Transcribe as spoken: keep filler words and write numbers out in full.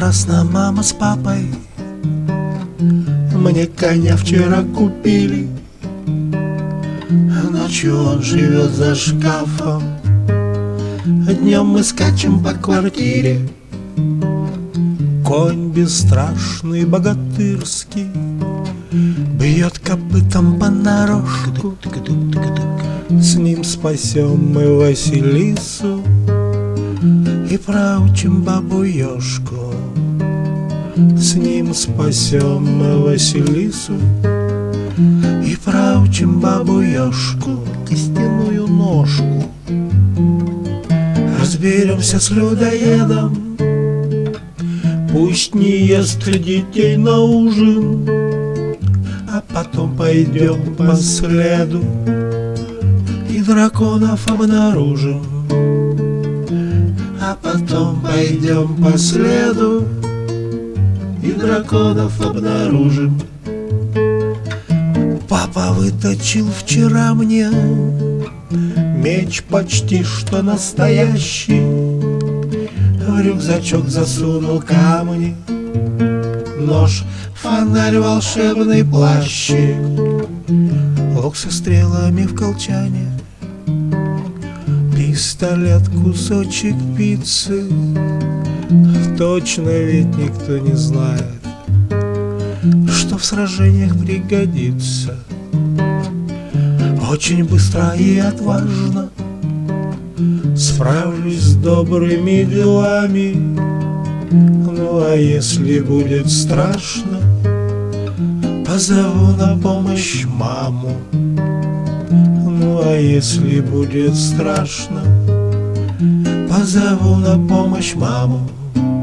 напрасно мама с папой мне коня вчера купили. Ночью он живет за шкафом, днем мы скачем по квартире. Конь бесстрашный, богатырский, бьет копытом понарошку. С ним спасем мы Василису и проучим бабу-ёшку. С ним спасем мы Василису и проучим бабу-ёшку. Костяную ножку. Разберемся с людоедом, пусть не ест детей на ужин, а потом пойдем по следу и драконов обнаружим. А потом пойдем по следу и драконов обнаружим. Папа выточил вчера мне меч почти что настоящий, в рюкзачок засунул камни, нож, фонарь, волшебный плащик, лук со стрелами в колчане, пистолет, кусочек пиццы. Точно ведь никто не знает, что в сражениях пригодится. Очень быстро и отважно справлюсь с добрыми делами. Ну а если будет страшно, позову на помощь маму. Ну а если будет страшно, позову на помощь маму.